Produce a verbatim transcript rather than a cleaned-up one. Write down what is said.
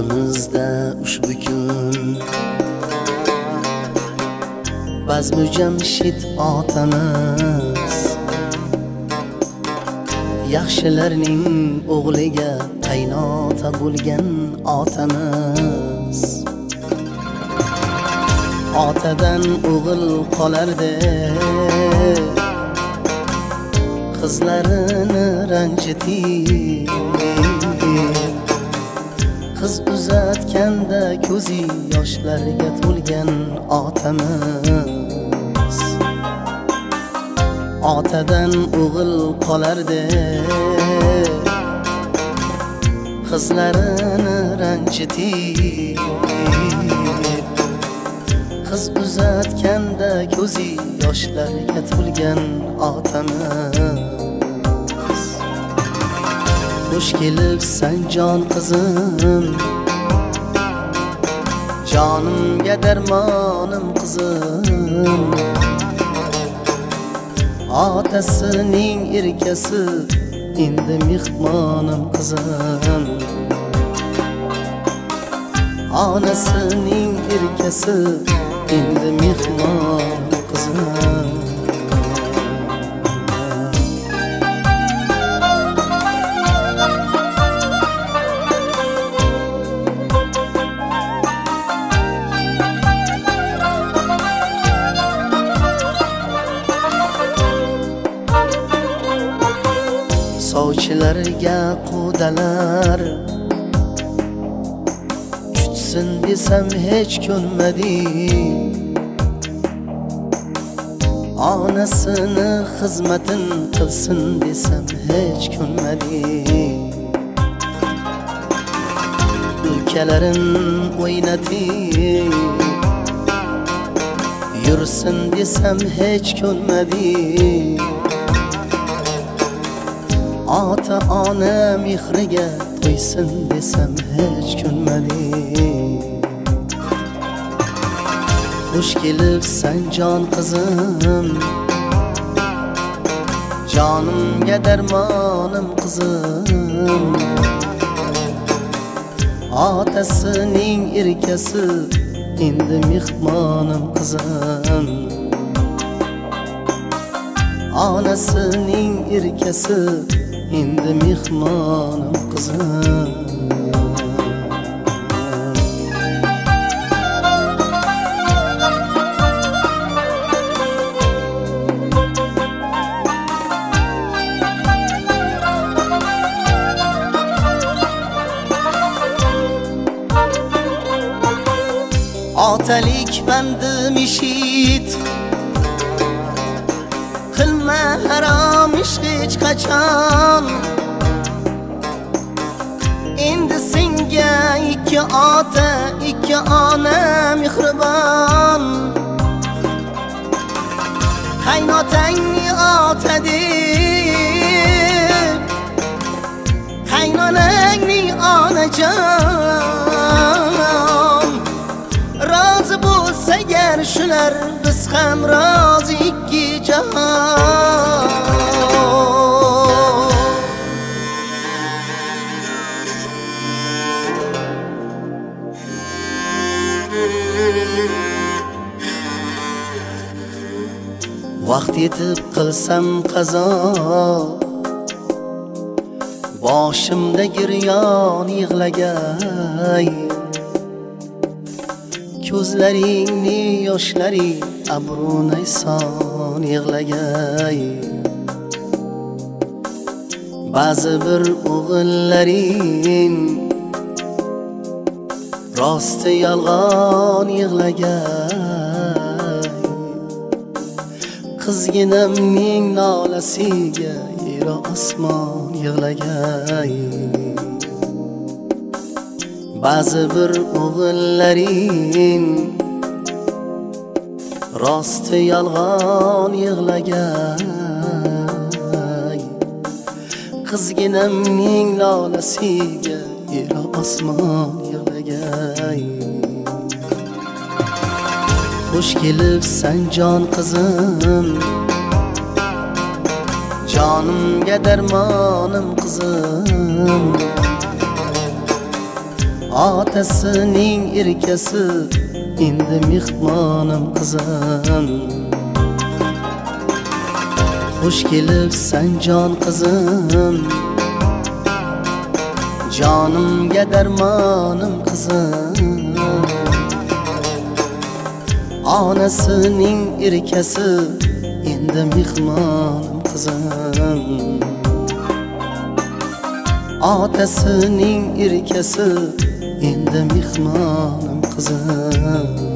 Qo'limizda ushbu kun Bazmu Jamshid otamiz Yaxshilarning o'g'liga qaynota bo'lgan otamiz Otadan o'g'il qolardi qizlarini ranjitib Qiz uzatganda ko'zi yoshlarga to'lgan otamiz Otadan o'g'il qolardi qizlarini ranjitib Qiz uzatganda ko'zi yoshlarga to'lgan otamiz Xush kelibsan jon qizim Jonimga darmonim qizim Otasining erkasi endi mehmonim qizim Onasining erkasi endi mehmon qizim Sovchilarga qudalar Jutsin desam hech ko'nmadi Onasini xizmatin qilsin desam hech ko'nmadi Ulkalarin o'ynatib yursin desam hech ko'nmadi Ota ona mehriga to'ysin desam hech ko'nmadi Xush kelibsan jon qizim Jonimga darmonim qizim Otasining erkasi endi mehmonim qizim Onasining erkasi endi mehmonim qizim Otalik bandim ishit Qilma harom ish hech qachon Endi senga ikki ota, ikki ona mehribon Qaynotangni ota deb Qaynonangni onajon Rozi bo'lsa agar shular biz ham rozi ikki jahon Vaqt yetib qilsam qazo Boshimda giryon yig'lagay Ko'zlaringni yoshlari abrunay son yig'lagay Ba'zi bir o'g'illaring rosti yolg'on yig'lagay Qizginamning nolasiga yer osmon yig'lagay Ba'zi bir o'g'illaring rosti yolg'on yig'lagay Qizginamning nolasiga yer osmon yig'lagay Xush kelibsan jon qizim Jonimga darmonim qizim Otasining erkasi endi mehmonim qizim. Xush kelibsan jon qizim, jonimga darmonim qizim. Onasining erkasi endi mehmonim qizim. Otasining erkasi endi mehmonim qizim.